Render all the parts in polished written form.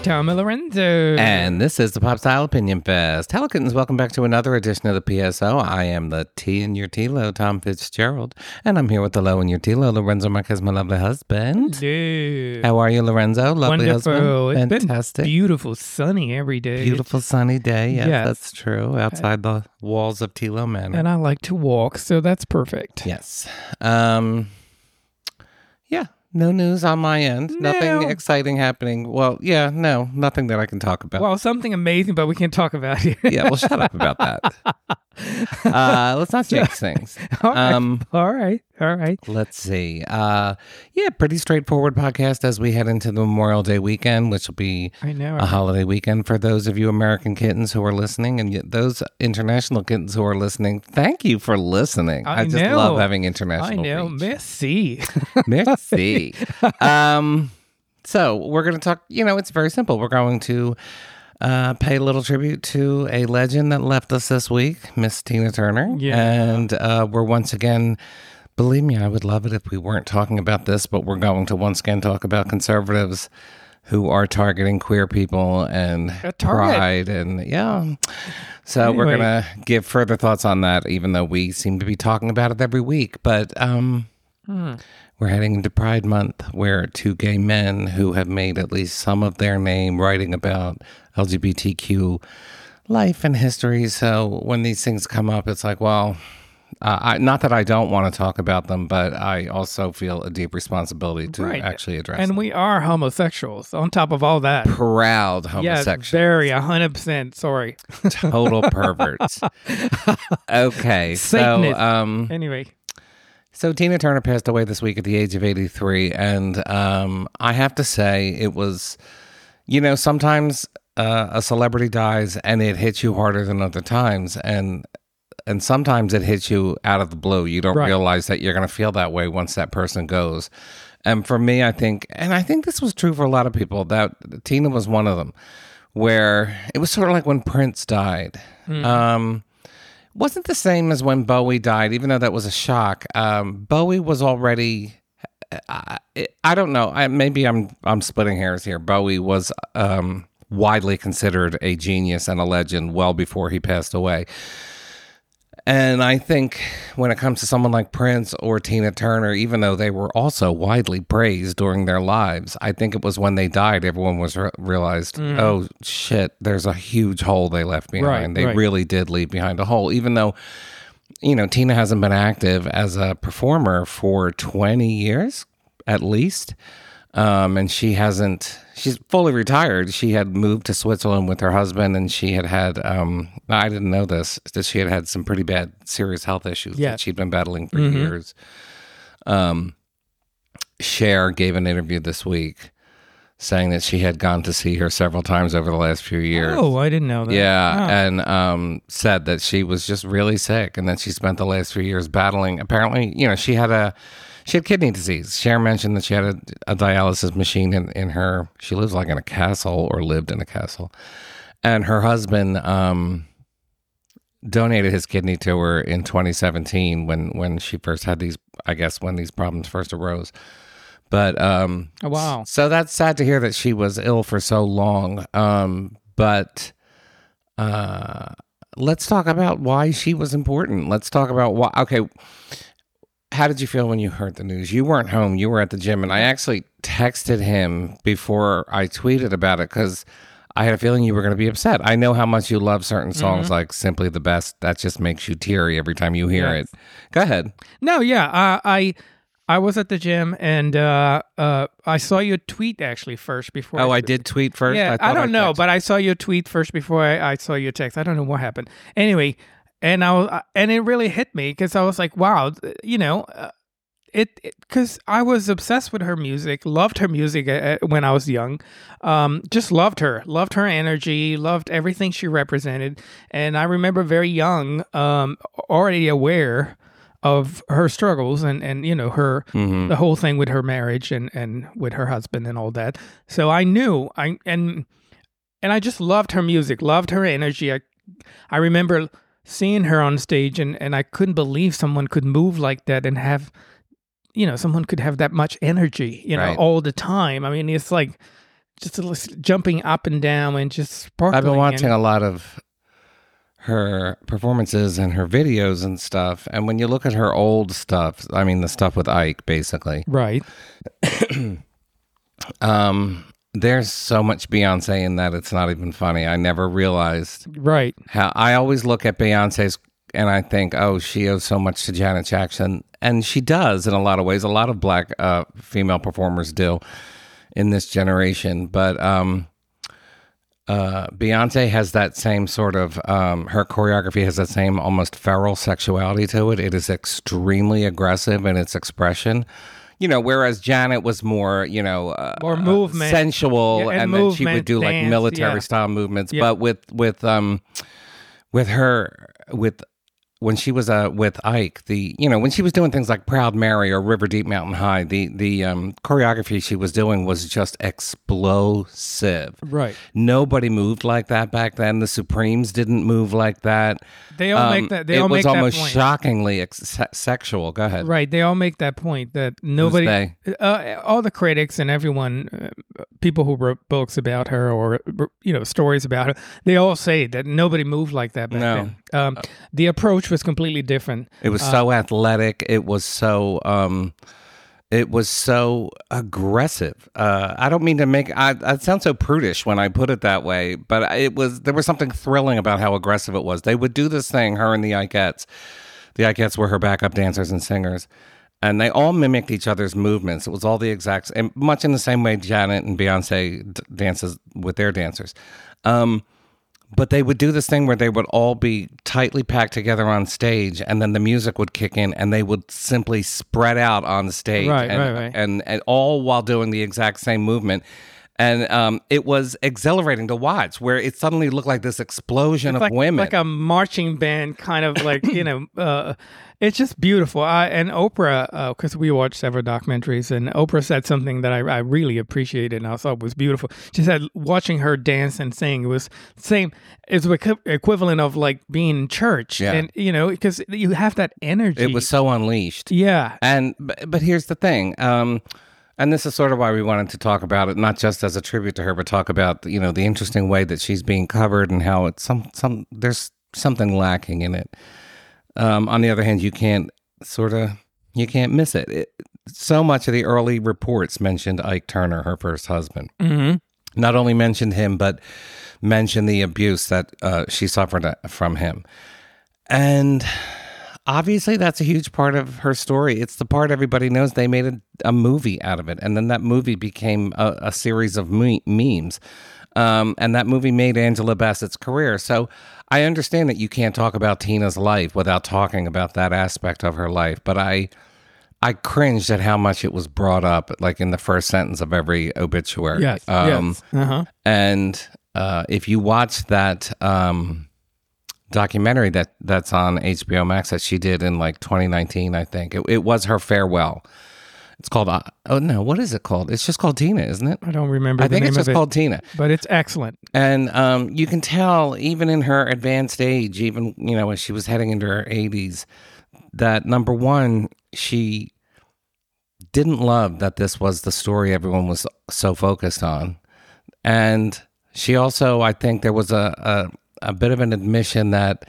Tom Lorenzo. And this is the Pop Style Opinion Fest. Hello, kittens. Welcome back to another edition of the PSO. I am the T in your T-Lo, Tom Fitzgerald. And I'm here with the Lo in your T-Lo, Lorenzo Marquez, my lovely husband. Dude. How are you, Lorenzo? Lovely Wonderful. husband. It's Fantastic. been beautiful, sunny every day. Beautiful sunny day. Yes, Yes. that's true. Outside the walls of T-Lo Manor. And I like to walk, so that's perfect. Yes. Yeah. No news on my end. No. Nothing exciting happening. Well, yeah, no, nothing that I can talk about. Well, something amazing, but we can't talk about it. Yeah, well, shut up about that. Let's not jinx things. All right. Let's see. Yeah, pretty straightforward podcast as we head into the Memorial Day weekend, which will be I know. a holiday weekend for those of you American kittens who are listening, and yet those international kittens who are listening. Thank you for listening. I just know. love having international. I know. reach. Merci. Merci. So we're going to talk. It's very simple. We're going to pay a little tribute to a legend that left us this week, Miss Tina Turner. Yeah. And we're once again, believe me, I would love it if we weren't talking about this, but we're going to once again talk about conservatives who are targeting queer people and pride. And yeah. So we're going to give further thoughts on that, even though we seem to be talking about it every week. But we're heading into Pride Month, where two gay men who have made at least some of their name writing about LGBTQ life and history. So when these things come up, it's like, well, not that I don't want to talk about them, but I also feel a deep responsibility to actually address them. And we are homosexuals on top of all that. Proud homosexuals. Yeah, very 100%. Sorry. Total perverts. Okay. Satanists. So, Anyway. So Tina Turner passed away this week at the age of 83, and I have to say it was, sometimes a celebrity dies and it hits you harder than other times, and sometimes it hits you out of the blue. You don't realize that you're going to feel that way once that person goes. And for me, I think this was true for a lot of people, that Tina was one of them, where it was sort of like when Prince died. Wasn't the same as when Bowie died, even though that was a shock. Bowie was already, I don't know, maybe I'm splitting hairs here. Bowie was widely considered a genius and a legend well before he passed away. And I think when it comes to someone like Prince or Tina Turner, even though they were also widely praised during their lives, I think it was when they died, everyone was realized, oh shit, there's a huge hole they left behind. They really did leave behind a hole, even though, Tina hasn't been active as a performer for 20 years at least. And she's fully retired. She had moved to Switzerland with her husband, and she had I didn't know this, that she had some pretty bad, serious health issues that she'd been battling for years. Cher gave an interview this week saying that she had gone to see her several times over the last few years. Oh, I didn't know that. Yeah, and said that she was just really sick, and that she spent the last few years battling. Apparently, she had kidney disease. Cher mentioned that she had a dialysis machine in her. She lives like in a castle, or lived in a castle. And her husband donated his kidney to her in 2017 when she first had these, I guess, when these problems first arose. But oh, wow. So that's sad to hear that she was ill for so long. But let's talk about why she was important. Let's talk about why. Okay. How did you feel when you heard the news? You weren't home. You were at the gym. And I actually texted him before I tweeted about it because I had a feeling you were going to be upset. I know how much you love certain songs like Simply the Best. That just makes you teary every time you hear it. Go ahead. No, yeah. I was at the gym, and I saw your tweet actually first before. Oh, I did tweet first? Yeah, I don't know, but I saw your tweet first before I saw your text. I don't know what happened. Anyway, and it really hit me because I was like, wow, because I was obsessed with her music, loved her music when I was young, just loved her energy, loved everything she represented. And I remember very young, already aware of her struggles and her, the whole thing with her marriage and with her husband and all that. So I knew, and I just loved her music, loved her energy. I remember seeing her on stage, and I couldn't believe someone could move like that and have, someone could have that much energy, Right. all the time. I mean, it's like, just jumping up and down and just sparkling. I've been watching a lot of her performances and her videos and stuff. And when you look at her old stuff, I mean, the stuff with Ike, basically. Right. There's so much Beyonce in that it's not even funny. I never realized Right. how I always look at Beyonce's and I think, oh, she owes so much to Janet Jackson. And she does in a lot of ways. A lot of black female performers do in this generation. But Beyonce has that same sort of, her choreography has that same almost feral sexuality to it. It is extremely aggressive in its expression. You know, whereas Janet was more, More movement. sensual, Yeah, and then she would do like dance, military style movements. Yeah. But with her when she was with Ike, when she was doing things like Proud Mary or River Deep Mountain High, the choreography she was doing was just explosive. Right. Nobody moved like that back then. The Supremes didn't move like that. They all make that. They all make It was almost that point. shockingly sexual. Go ahead. Right. They all make that point that nobody, Who's they? all the critics and everyone, people who wrote books about her or stories about her, they all say that nobody moved like that back then. The approach was completely different. It was so athletic. It was so aggressive. I don't mean to I sound so prudish when I put it that way, but there was something thrilling about how aggressive it was. They would do this thing, her and the Ikeettes. The Ikeettes were her backup dancers and singers, and they all mimicked each other's movements. It was all the exact, and much in the same way Janet and Beyonce dances with their dancers. But they would do this thing where they would all be tightly packed together on stage, and then the music would kick in, and they would simply spread out on the stage, Right. and all while doing the exact same movement. And it was exhilarating to watch, where it suddenly looked like this explosion of women, like a marching band, kind of like it's just beautiful. And Oprah, because we watched several documentaries, and Oprah said something that I really appreciated, and I thought was beautiful. She said watching her dance and sing, it was same. It's the equivalent of like being in church, and because you have that energy. it was so unleashed. Yeah. But here's the thing. And this is sort of why we wanted to talk about it, not just as a tribute to her, but talk about the interesting way that she's being covered and how it's there's something lacking in it. On the other hand, you can't miss it. So much of the early reports mentioned Ike Turner, her first husband. Mm-hmm. Not only mentioned him, but mentioned the abuse that she suffered from him. And obviously, that's a huge part of her story. It's the part everybody knows. They made a movie out of it. And then that movie became a series of memes. And that movie made Angela Bassett's career. So I understand that you can't talk about Tina's life without talking about that aspect of her life. But I cringed at how much it was brought up, like in the first sentence of every obituary. Yes. Yes. Uh-huh. And if you watch that documentary that's on HBO Max that she did in like 2019, I think it was her farewell. It's called what is it called? It's just called Tina, isn't it? I don't remember. I think it's just called Tina, but it's excellent. And you can tell even in her advanced age, even as she was heading into her 80s, that number one, she didn't love that this was the story everyone was so focused on, and she also, I think, there was a bit of an admission that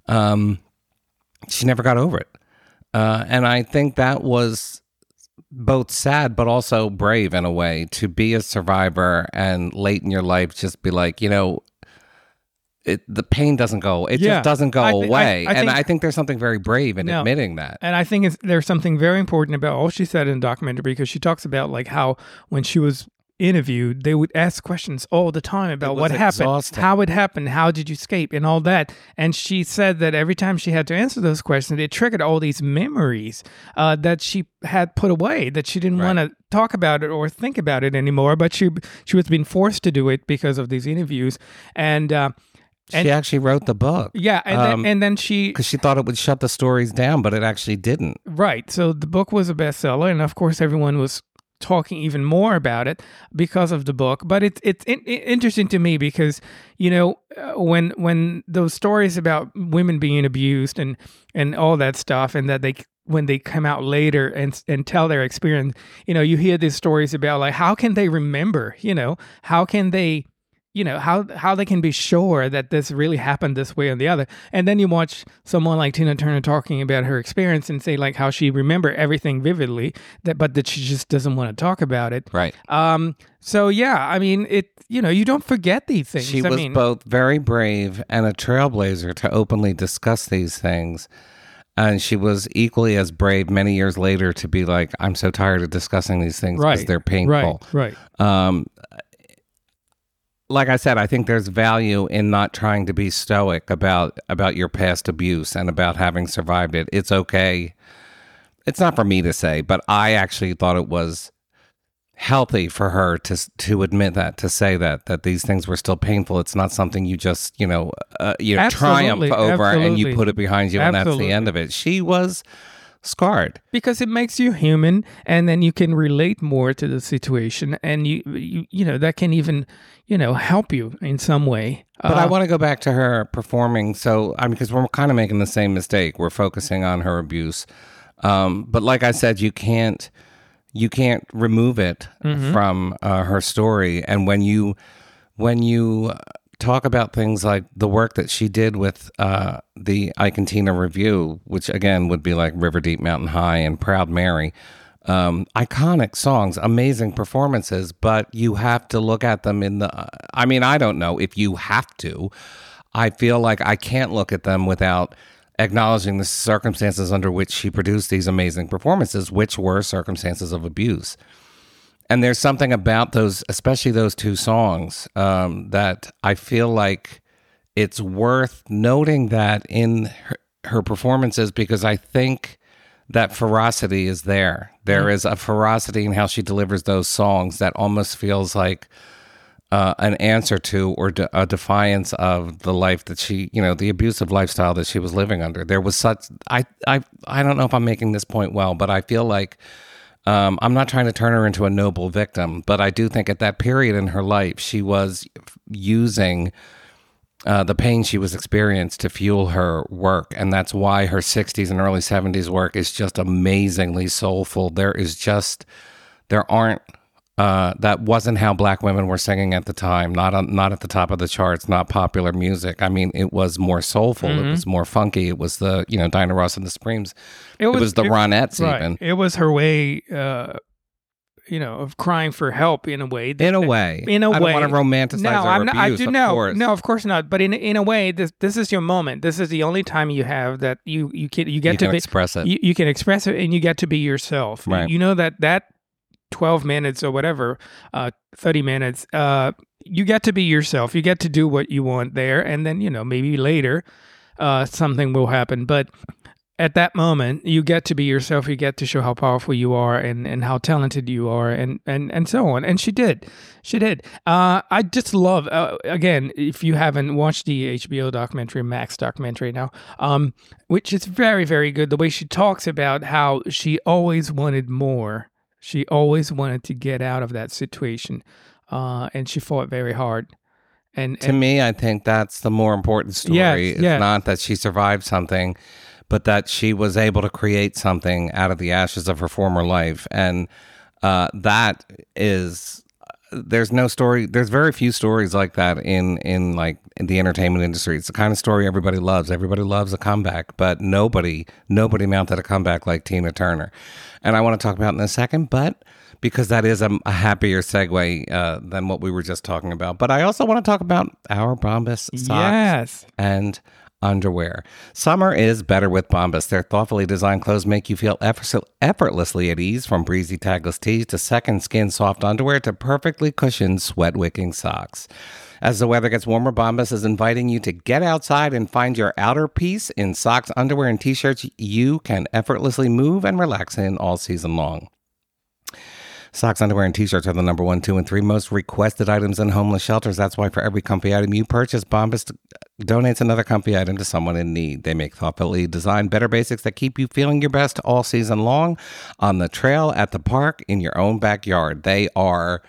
she never got over it. And I think that was both sad, but also brave in a way, to be a survivor and late in your life, just be like, the pain doesn't go. It just doesn't go away. I think there's something very brave in admitting that. And I think there's something very important about all she said in the documentary, because she talks about like how when she was interviewed, they would ask questions all the time about what happened, how it happened, how did you escape, and all that. And she said that every time she had to answer those questions, it triggered all these memories that she had put away, that she didn't want to talk about it or think about it anymore. But she was being forced to do it because of these interviews. And she actually wrote the book. Yeah, and then because she thought it would shut the stories down, but it actually didn't. Right. So the book was a bestseller, and of course everyone was talking even more about it because of the book. But it's interesting to me because when those stories about women being abused and all that stuff, and that they when they come out later and tell their experience, you hear these stories about like, how can they remember, how can they, how they can be sure that this really happened this way or the other. And then you watch someone like Tina Turner talking about her experience and say like how she remember everything vividly, but that she just doesn't want to talk about it. Right. So yeah, I mean, you don't forget these things. She was both very brave and a trailblazer to openly discuss these things. And she was equally as brave many years later to be like, I'm so tired of discussing these things because they're painful. Right. Like I said, I think there's value in not trying to be stoic about your past abuse and about having survived it. It's okay. It's not for me to say, but I actually thought it was healthy for her to admit that, to say that these things were still painful. It's not something you just, triumph over and you put it behind you and that's the end of it. She was scarred because it makes you human, and then you can relate more to the situation, and you that can even help you in some way. But I want to go back to her performing. So because we're kind of making the same mistake. We're focusing on her abuse, but like I said, you can't remove it from her story. And when you talk about things like the work that she did with the Ike and Tina Review, which again would be like River Deep Mountain High and Proud Mary, iconic songs, amazing performances, but you have to look at them I don't know if you have to. I feel like I can't look at them without acknowledging the circumstances under which she produced these amazing performances, which were circumstances of abuse. And there's something about those, especially those two songs, that I feel like it's worth noting that in her performances, because I think that ferocity is there. There is a ferocity in how she delivers those songs that almost feels like an answer to or a defiance of the life that she, the abusive lifestyle that she was living under. There was such, I don't know if I'm making this point well, but I feel like I'm not trying to turn her into a noble victim, but I do think at that period in her life, she was using the pain she was experiencing to fuel her work. And that's why her 60s and early 70s work is just amazingly soulful. That wasn't how Black women were singing at the time, not at the top of the charts, not popular music. I mean, it was more soulful. It was more funky. It was the, Diana Ross and the Supremes. It was the Ronettes even. It was her way, of crying for help in a way. In a way. I don't want to romanticize her abuse, of course. No, of course not. But in a way, this is your moment. This is the only time you have that you get to express it. You can express it, and you get to be yourself. Right. You know that 12 minutes or whatever, 30 minutes, you get to be yourself. You get to do what you want there. And then, maybe later something will happen. But at that moment, you get to be yourself. You get to show how powerful you are and how talented you are and so on. And she did. I just love, again, if you haven't watched the HBO documentary, Max documentary now, which is very, very good, the way she talks about how she always wanted more. She always wanted to get out of that situation, and she fought very hard. And to me, I think that's the more important story. It's not that she survived something, but that she was able to create something out of the ashes of her former life. And that is, there's no story. There's very few stories like that in the entertainment industry. It's the kind of story everybody loves. Everybody loves a comeback, but nobody mounted a comeback like Tina Turner. And I want to talk about it in a second, but because that is a happier segue than what we were just talking about. But I also want to talk about our Bombas socks and underwear. Summer is better with Bombas. Their thoughtfully designed clothes make you feel effortlessly at ease, from breezy tagless tees to second skin soft underwear to perfectly cushioned sweat-wicking socks. As the weather gets warmer, Bombas is inviting you to get outside and find your outer piece in socks, underwear, and t-shirts you can effortlessly move and relax in all season long. Socks, underwear, and t-shirts are the number 1, 2, and 3 most requested items in homeless shelters. That's why for every comfy item you purchase, Bombas donates another comfy item to someone in need. They make thoughtfully designed better basics that keep you feeling your best all season long, on the trail, at the park, in your own backyard. They are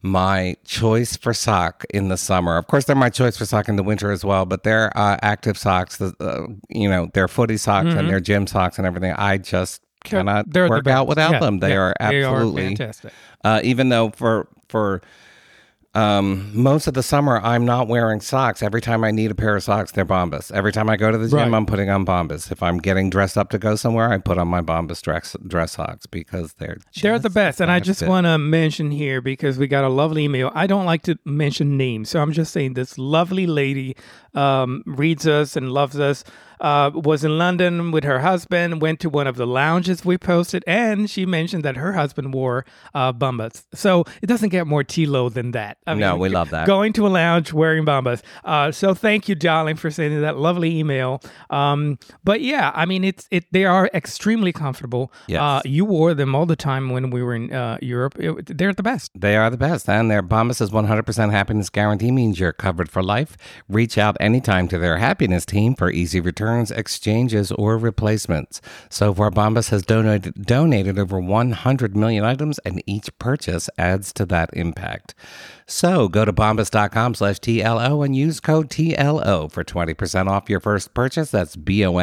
my choice for sock in the summer. Of course, they're my choice for sock in the winter as well, but they're active socks, they're footy socks and their gym socks and everything. I just cannot work out without them. They are absolutely fantastic. Even though for most of the summer, I'm not wearing socks. Every time I need a pair of socks, they're Bombas. Every time I go to the gym, I'm putting on Bombas. If I'm getting dressed up to go somewhere, I put on my Bombas dress socks because they're the best. And I just want to mention here, because we got a lovely email. I don't like to mention names, so I'm just saying this lovely lady reads us and loves us. Was in London with her husband, went to one of the lounges we posted, and she mentioned that her husband wore Bombas. So it doesn't get more T-Lo than that. No, we love that. Going to a lounge wearing Bombas. So thank you, darling, for sending that lovely email. But yeah, I mean, they are extremely comfortable. Yes. You wore them all the time when we were in Europe. They're the best. They are the best. And their Bombas' 100% happiness guarantee means you're covered for life. Reach out anytime to their happiness team for easy returns, exchanges, or replacements. So far, Bombas has donated over 100 million items, and each purchase adds to that impact. So go to bombas.com/TLO and use code TLO for 20% off your first purchase. That's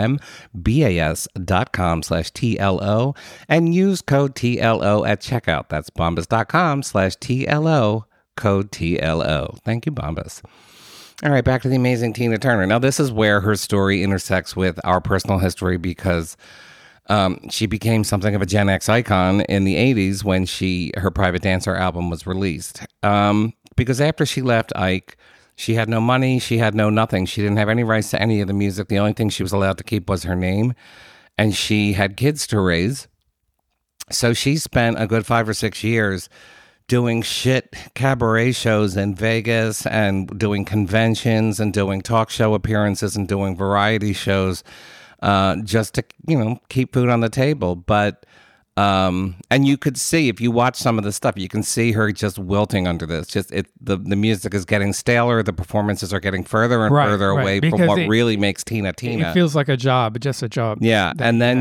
BOMBAS.com/TLO and use code TLO at checkout. That's bombas.com/TLO, code TLO. Thank you, Bombas. All right, back to the amazing Tina Turner. Now, this is where her story intersects with our personal history, because she became something of a Gen X icon in the 80s when her Private Dancer album was released. Because after she left Ike, she had no money, she had no nothing. She didn't have any rights to any of the music. The only thing she was allowed to keep was her name, and she had kids to raise. So she spent a good 5 or 6 years doing shit cabaret shows in Vegas and doing conventions and doing talk show appearances and doing variety shows just to, keep food on the table. But, and you could see, if you watch some of the stuff, you can see her just wilting under this. The music is getting staler. The performances are getting further and further away from what really makes Tina. It feels like a job, just a job. Yeah. And then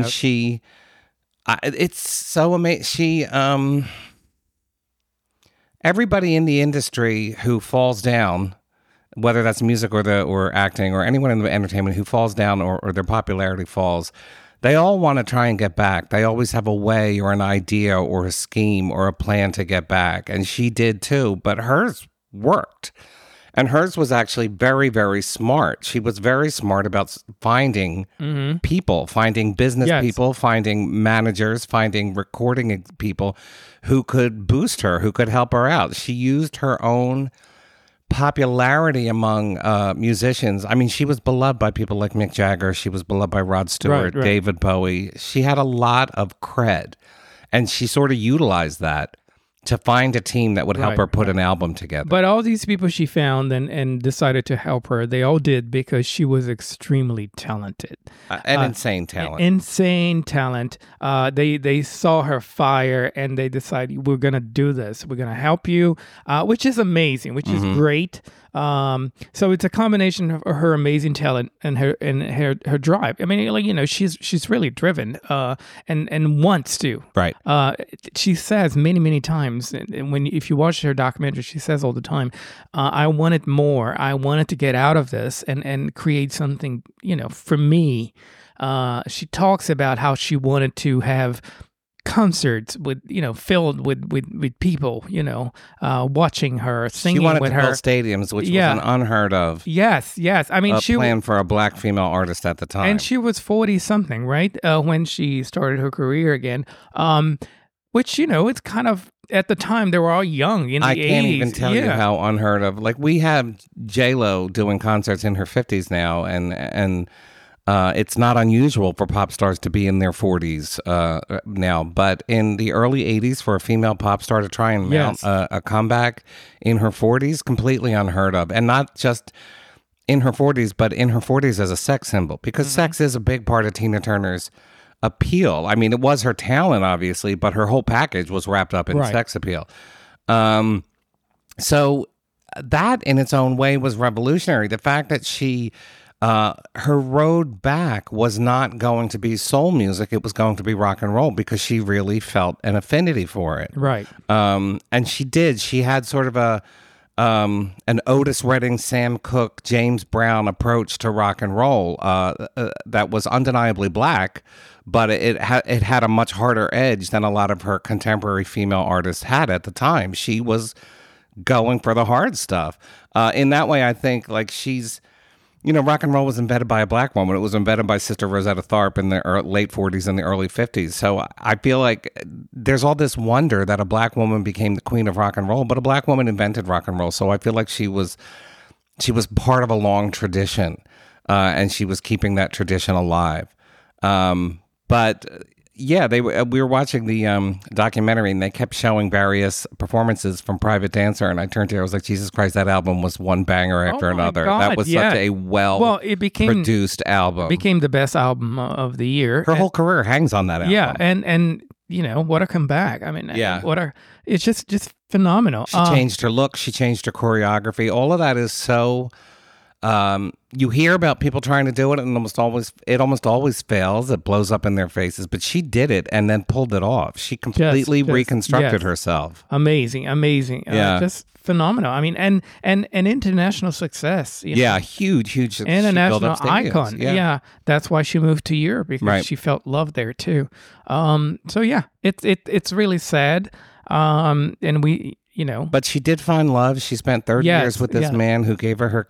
it's so amazing. Everybody in the industry who falls down, whether that's music or acting or anyone in the entertainment who falls down or their popularity falls, they all want to try and get back. They always have a way or an idea or a scheme or a plan to get back. And she did too, but hers worked. And hers was actually very, very smart. She was very smart about finding people, finding business people, finding managers, finding recording people who could boost her, who could help her out. She used her own popularity among musicians. I mean, she was beloved by people like Mick Jagger. She was beloved by Rod Stewart, David Bowie. She had a lot of cred, and she sort of utilized that to find a team that would help her put an album together. But all these people she found and decided to help her, they all did because she was extremely talented. Insane talent. Insane talent. They saw her fire and they decided, we're going to do this. We're going to help you, which is amazing, which is great. So it's a combination of her amazing talent and her drive. I mean, she's really driven and wants to. Right. She says many times, and if you watch her documentary, she says all the time, I wanted more. I wanted to get out of this and create something, for me. She talks about how she wanted to have concerts with filled with people watching her, singing with her. She wanted to fill stadiums, which was an unheard of. Yes. I mean, she planned for a black female artist at the time, and she was 40 something, right, when she started her career again. Which it's kind of, at the time they were all young in the 80s. I can't even tell you how unheard of. Like, we have J-Lo doing concerts in her 50s now, and it's not unusual for pop stars to be in their 40s now, but in the early 80s, for a female pop star to try and mount a comeback in her 40s, completely unheard of. And not just in her 40s, but in her 40s as a sex symbol, because sex is a big part of Tina Turner's appeal. I mean, it was her talent, obviously, but her whole package was wrapped up in sex appeal. So that in its own way was revolutionary. The fact that she her road back was not going to be soul music. It was going to be rock and roll because she really felt an affinity for it. Right. And she did. She had sort of an Otis Redding, Sam Cooke, James Brown approach to rock and roll that was undeniably black, but it had a much harder edge than a lot of her contemporary female artists had at the time. She was going for the hard stuff. In that way, I think like she's, rock and roll was invented by a black woman. It was invented by Sister Rosetta Tharpe in the late 40s and the early 50s. So I feel like there's all this wonder that a black woman became the queen of rock and roll, but a black woman invented rock and roll. So I feel like she was part of a long tradition, and she was keeping that tradition alive. But yeah, we were watching the documentary, and they kept showing various performances from Private Dancer, and I turned to her, I was like, Jesus Christ, that album was one banger after another. God, that was such a produced album. It became the best album of the year. Her whole career hangs on that album. Yeah, and what a comeback. I mean, it's just phenomenal. She changed her look, she changed her choreography. All of that is so... you hear about people trying to do it, and it almost always fails. It blows up in their faces, but she did it and then pulled it off. She completely reconstructed herself. Amazing. Yeah. Just phenomenal. I mean, and international success. Huge international icon. Yeah, that's why she moved to Europe, because she felt love there too. So yeah, it's really sad. And we. But she did find love. She spent 30 years with this man who gave her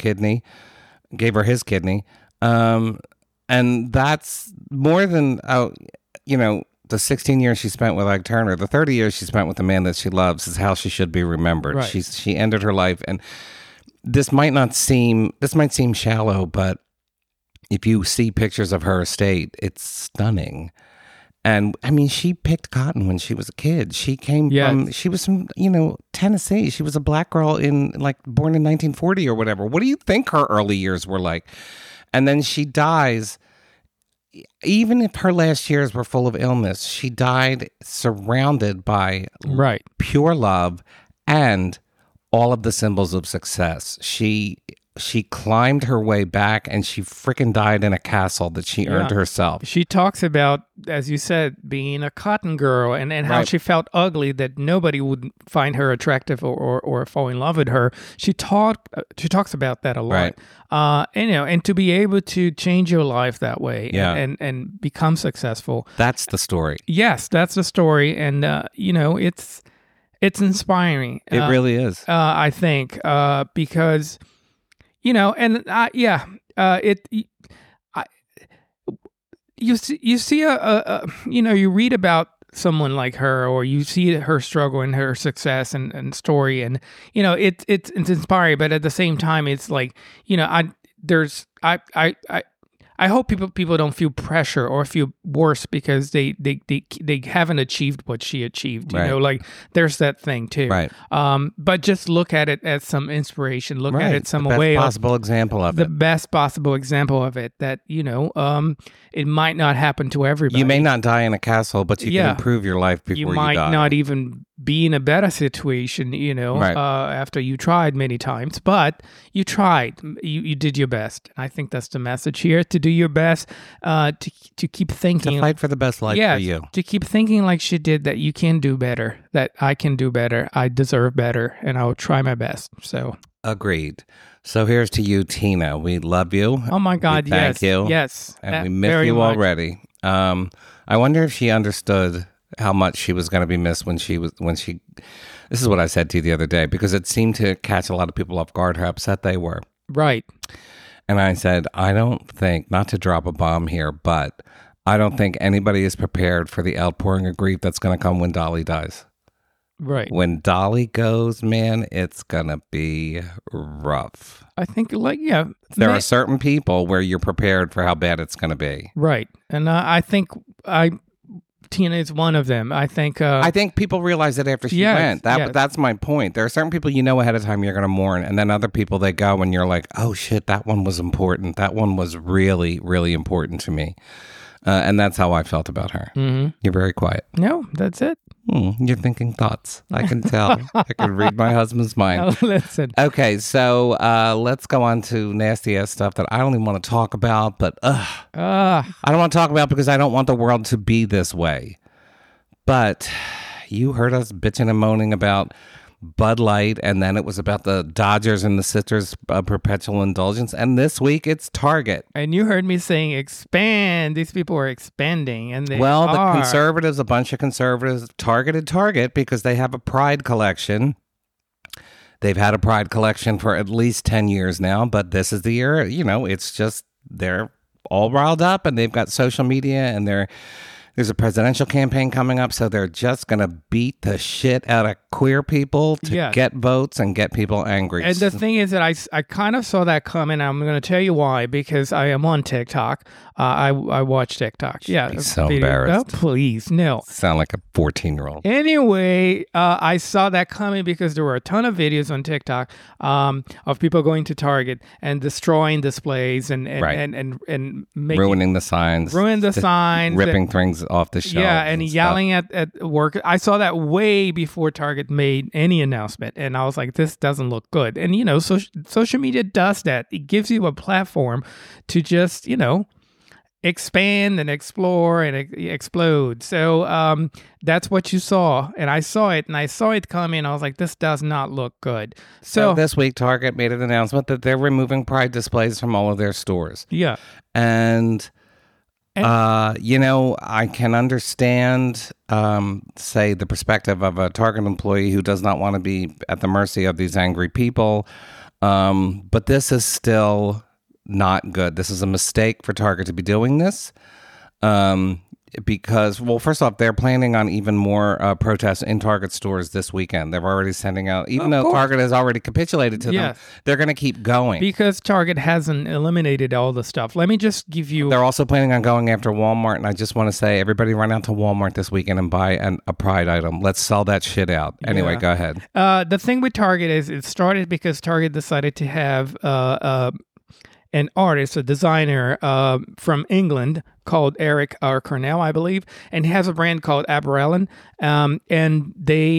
his kidney. And that's more than, the 16 years she spent with Ike Turner. The 30 years she spent with the man that she loves is how she should be remembered. Right. She ended her life. And this might seem shallow, but if you see pictures of her estate, it's stunning. And I mean, she picked cotton when she was a kid. She was from, Tennessee. She was a black girl born in 1940 or whatever. What do you think her early years were like? And then she dies. Even if her last years were full of illness, she died surrounded by pure love and all of the symbols of success. She climbed her way back, and she freaking died in a castle that she earned herself. She talks about, as you said, being a cotton girl and how she felt ugly, that nobody would find her attractive or fall in love with her. She talks about that a lot. And to be able to change your life that way and become successful. That's the story. Yes, that's the story. And, it's inspiring. It really is. I think, because... you see you read about someone like her, or you see her struggle and her success and story, and it's inspiring, but at the same time, it's like, I hope people don't feel pressure or feel worse because they haven't achieved what she achieved. Like there's that thing too. Right. But just look at it as some inspiration. Look at it some way. The best possible example of it. The best possible example of it. That it might not happen to everybody. You may not die in a castle, but you can improve your life before you die. You might not even be in a better situation. After you tried many times, but you tried. You did your best. I think that's the message here. To do your best, to keep thinking, to fight for the best life for you, to keep thinking like she did, that you can do better, that I can do better, I deserve better, and I'll try my best. So agreed. So here's to you, Tina. We love you. Oh my God, thank you. Yes, and we miss you already. I wonder if she understood how much she was going to be missed when she. This is what I said to you the other day, because it seemed to catch a lot of people off guard how upset they were. Right. And I said, I don't think, not to drop a bomb here, but I don't think anybody is prepared for the outpouring of grief that's going to come when Dolly dies. Right. When Dolly goes, man, it's going to be rough. I think, there are certain people where you're prepared for how bad it's going to be. Right. And I think Tina is one of them. I think people realize it after she went. That's my point. There are certain people ahead of time you're going to mourn, and then other people, they go and you're like, oh shit, that one was important. That one was really, really important to me. And that's how I felt about her. Mm-hmm. You're very quiet. No, that's it. You're thinking thoughts. I can tell. I can read my husband's mind. Oh, listen. Okay, so let's go on to nasty ass stuff that I don't even want to talk about, but I don't want to talk about because I don't want the world to be this way. But you heard us bitching and moaning about Bud Light, and then it was about the Dodgers and the Sisters perpetual indulgence, and this week it's Target. And you heard me saying expand. These people are expanding, and they the are. conservatives, a bunch of conservatives targeted Target because they have a Pride collection. They've had a Pride collection for at least 10 years now, but this is the year, it's just, they're all riled up, and they've got social media, and there's a presidential campaign coming up, so they're just going to beat the shit out of queer people to get votes and get people angry. And the thing is that I kind of saw that coming. I'm going to tell you why, because I am on TikTok. I watch TikTok. Yeah. Be so embarrassed. Oh, please, no. Sound like a 14-year-old. Anyway, I saw that coming because there were a ton of videos on TikTok of people going to Target and destroying displays and making, ruining the signs. Ripping things off the shelves. Yeah, and yelling at work. I saw that way before Target made any announcement, and I was like, this doesn't look good. And, social media does that. It gives you a platform to just, expand and explore and explode. So that's what you saw. And I saw it coming. I was like, this does not look good. So this week, Target made an announcement that they're removing Pride displays from all of their stores. Yeah. And I can understand, say, the perspective of a Target employee who does not want to be at the mercy of these angry people. But this is still not good. This is a mistake for Target to be doing this. Because, well, first off, they're planning on even more protests in Target stores this weekend. They're already sending out, even though Target has already capitulated to them, they're going to keep going. Because Target hasn't eliminated all the stuff. Let me just give you... They're also planning on going after Walmart, and I just want to say, everybody run out to Walmart this weekend and buy a Pride item. Let's sell that shit out. Anyway, go ahead. The thing with Target is it started because Target decided to have... an artist, a designer from England called Eric Cornell, I believe, and he has a brand called Aberellin, and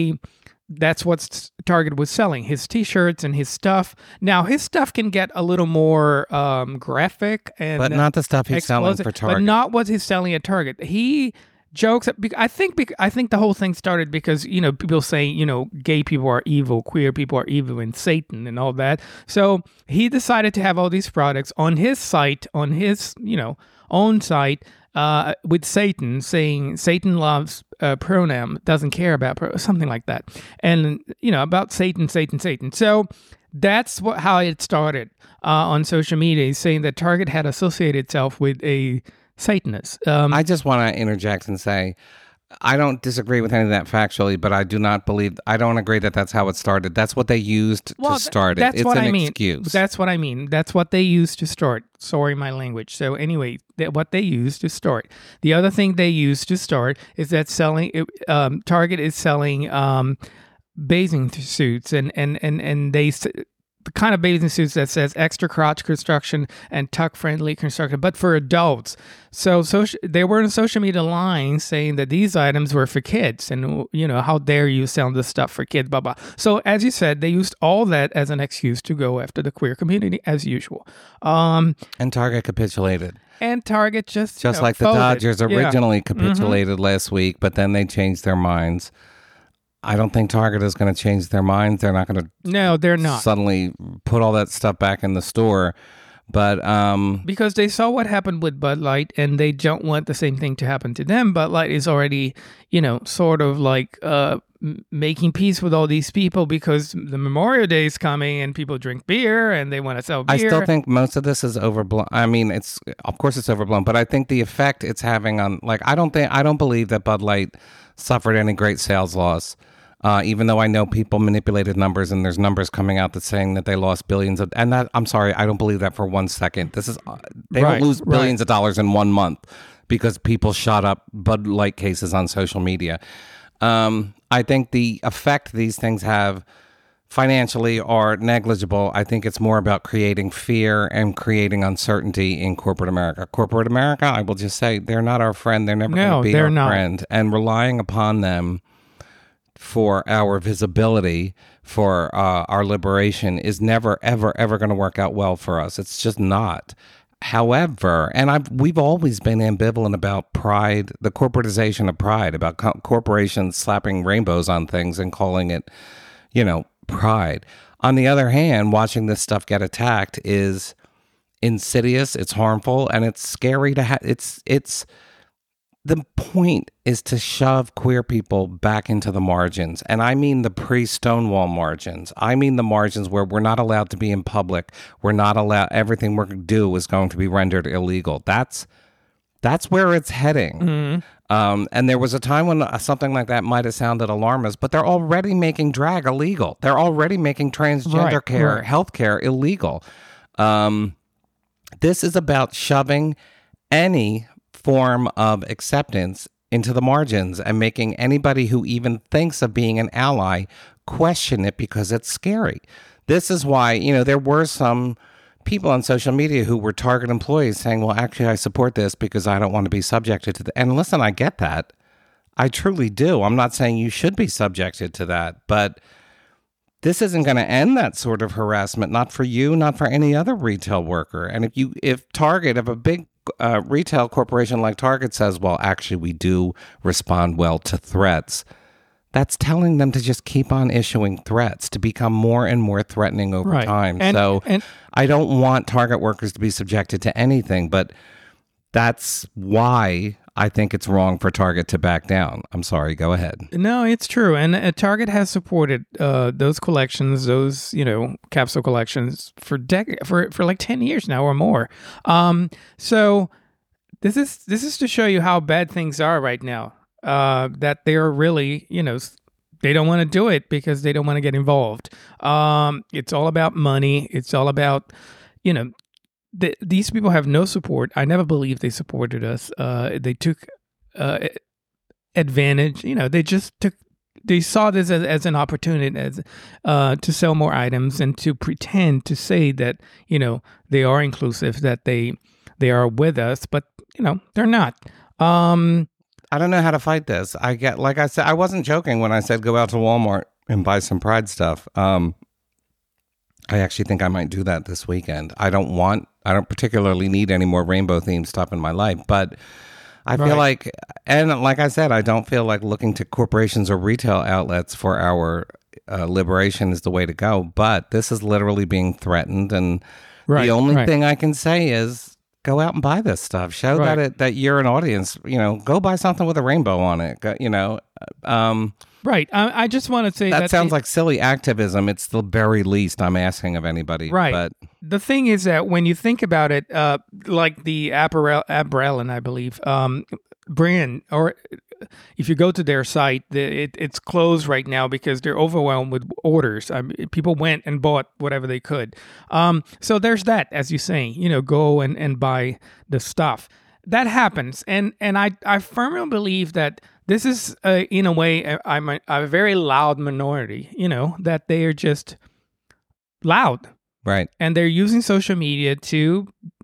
that's what Target was selling, his T-shirts and his stuff. Now, his stuff can get a little more graphic, but not the stuff he's selling for Target. But not what he's selling at Target. He jokes. I think the whole thing started because people say gay people are evil, queer people are evil, and Satan and all that. So he decided to have all these products on his site, on his own site, with Satan, saying Satan loves pronoun, doesn't care about something like that, and about Satan. So that's how it started on social media, saying that Target had associated itself with a Satanist. I just want to interject and say, I don't disagree with any of that factually, but I don't agree that that's how it started. That's what they used to start it. It's an excuse. That's what I mean. That's what they used to start. Sorry, my language. So anyway, what they used to start. The other thing they used to start is that Target is selling bathing suits and they... the kind of bathing suits that says extra crotch construction and tuck-friendly construction, but for adults. So they were in social media lines saying that these items were for kids, and how dare you sell this stuff for kids, blah blah. So as you said, they used all that as an excuse to go after the queer community as usual. And Target capitulated. And Target just like the Dodgers originally capitulated last week, but then they changed their minds. I don't think Target is going to change their minds. They're not going to. No, they're not. Suddenly put all that stuff back in the store, but because they saw what happened with Bud Light, and they don't want the same thing to happen to them. Bud Light is already, sort of like making peace with all these people because the Memorial Day is coming, and people drink beer and they want to sell beer. I still think most of this is overblown. I mean, of course it's overblown, but I think the effect it's having on, I don't believe that Bud Light suffered any great sales loss. Even though I know people manipulated numbers, and there's numbers coming out that's saying that they lost billions of, and that, I'm sorry, I don't believe that for 1 second. They don't lose billions of dollars in 1 month because people shot up Bud Light cases on social media. I think the effect these things have financially are negligible. I think it's more about creating fear and creating uncertainty in corporate America. Corporate America, I will just say, they're not our friend. They're never going to be our friend. And relying upon them for our visibility, for our liberation, is never, ever, ever going to work out well for us. It's just not. However, and we've always been ambivalent about pride, the corporatization of pride, about corporations slapping rainbows on things and calling it, pride. On the other hand, watching this stuff get attacked is insidious, it's harmful, and it's scary to have. It's the point is to shove queer people back into the margins. And I mean the pre-Stonewall margins. I mean the margins where we're not allowed to be in public. We're not allowed, everything we're going to do is going to be rendered illegal. That's where it's heading. Mm-hmm. And there was a time when something like that might have sounded alarmist, but they're already making drag illegal. They're already making transgender care, healthcare illegal. This is about shoving any form of acceptance into the margins and making anybody who even thinks of being an ally question it because it's scary. This is why, there were some people on social media who were Target employees saying, well, actually, I support this because I don't want to be subjected to and listen, I get that. I truly do. I'm not saying you should be subjected to that, but this isn't going to end that sort of harassment, not for you, not for any other retail worker. And if a big retail corporation like Target says, well, actually, we do respond well to threats, that's telling them to just keep on issuing threats, to become more and more threatening over time. And I don't want Target workers to be subjected to anything, but that's why I think it's wrong for Target to back down. I'm sorry, go ahead. No, it's true. And Target has supported those collections, those, capsule collections for like 10 years now or more. So this is to show you how bad things are right now. That they're really, they don't want to do it because they don't want to get involved. It's all about money. It's all about, these people have no support. I never believed they supported us. They took advantage. They saw this as an opportunity to sell more items and to pretend to say that, they are inclusive, that they are with us, but, they're not. I don't know how to fight this. Like I said, I wasn't joking when I said go out to Walmart and buy some Pride stuff. I actually think I might do that this weekend. I don't particularly need any more rainbow themed stuff in my life, but I feel like, and like I said, I don't feel like looking to corporations or retail outlets for our liberation is the way to go, but this is literally being threatened. And the only thing I can say is, go out and buy this stuff. Show that you're an audience. Go buy something with a rainbow on it. Right. I just want to say that sounds like silly activism. It's the very least I'm asking of anybody. Right. But the thing is that when you think about it, like the Aberellen, I believe, brand, or if you go to their site, it's closed right now because they're overwhelmed with orders. People went and bought whatever they could. So there's that, as you're saying, go and buy the stuff. That happens. And I firmly believe that this is, in a way, I'm a very loud minority, that they are just loud. Right. And they're using social media to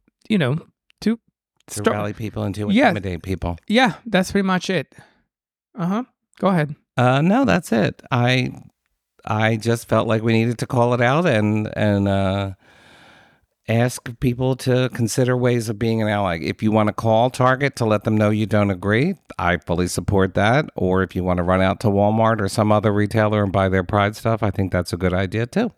rally people and to intimidate people. Yeah, that's pretty much it. Go ahead. No, that's it. I just felt like we needed to call it out and ask people to consider ways of being an ally. If you want to call Target to let them know you don't agree, I fully support that. Or if you want to run out to Walmart or some other retailer and buy their Pride stuff, I think that's a good idea too.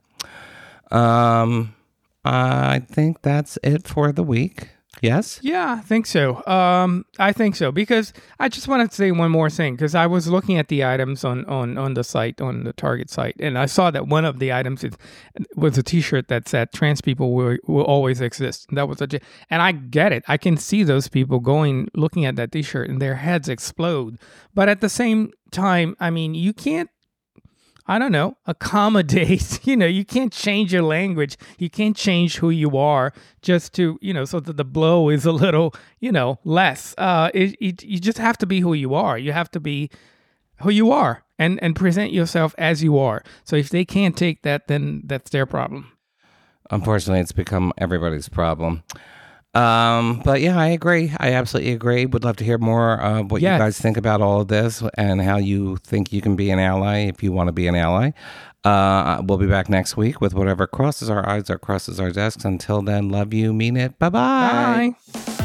I think that's it for the week. Yes? Yeah, I think so. I think so, because I just want to say one more thing, because I was looking at the items on the site, on the Target site, and I saw that one of the items was a T-shirt that said "Trans people will always exist." That was and I get it. I can see those people looking at that T-shirt, and their heads explode. But at the same time, I mean, you can't, I don't know, accommodate, you can't change your language. You can't change who you are just to, so that the blow is a little, less. You just have to be who you are. You have to be who you are. and present yourself as you are. So if they can't take that, then that's their problem. Unfortunately, it's become everybody's problem. But yeah, I agree. I absolutely agree. Would love to hear more of what you guys think about all of this and how you think you can be an ally if you want to be an ally. We'll be back next week with whatever crosses our eyes or crosses our desks. Until then, love you, mean it. Bye-bye. Bye.